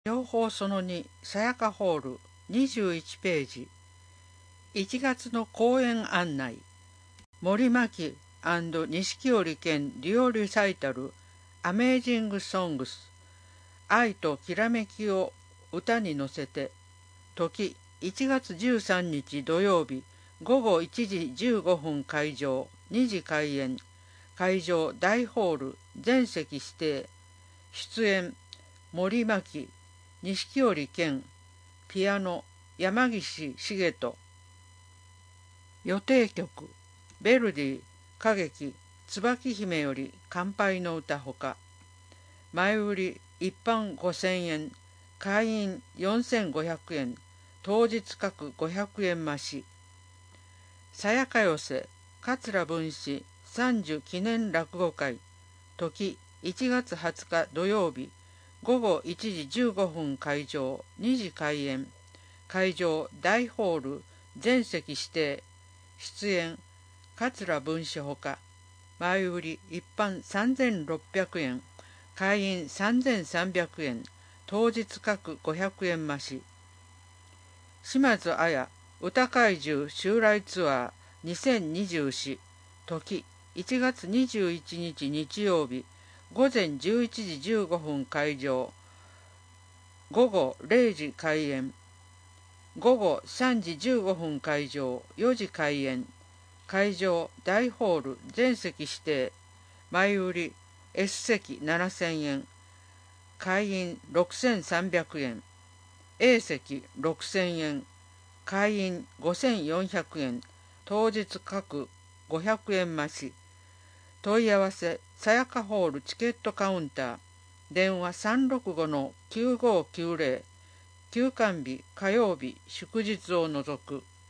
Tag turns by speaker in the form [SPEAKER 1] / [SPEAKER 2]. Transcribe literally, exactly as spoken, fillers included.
[SPEAKER 1] 情報そのに、さやかホールにじゅういちページ。いちがつの公演案内。森牧錦織兼デュオリサイタルアメージングソングス。愛ときらめきを歌に乗せて。時いちがつじゅうさんにち土曜日ごごいちじじゅうごふん会場、にじ開演。会場大ホール全席指定。出演森牧錦織健、ピアノ山岸茂人。予定曲ヴェルディ歌劇椿姫より乾杯の歌ほか。前売り一般ごせんえん、会員よんせんごひゃくえん、当日各ごひゃくえん増し。さやか寄せ桂文枝三十記念落語会。時いちがつはつか土曜日ごごいちじじゅうごふん会場、にじ開演。会場大ホール全席指定。出演桂文枝ほか。前売り一般さんぜんろっぴゃくえん、会員さんぜんさんびゃくえん、当日各ごひゃくえん増し。島津綾歌怪獣襲来ツアーにせんにじゅうよん。時いちがつにじゅういちにち日曜日ごぜんじゅういちじじゅうごふん会場、ごごれいじ開演。ごごさんじじゅうごふん会場、よじ開演。会場大ホール全席指定。前売り S 席ななせんえん、会員ろくせんさんびゃくえん、A 席ろくせんえん、会員ごせんよんひゃくえん、当日各ごひゃくえん増し。問い合わせさやかホールチケットカウンター。電話 さんろくごのきゅうごきゅうぜろ。休館日火曜日祝日を除く。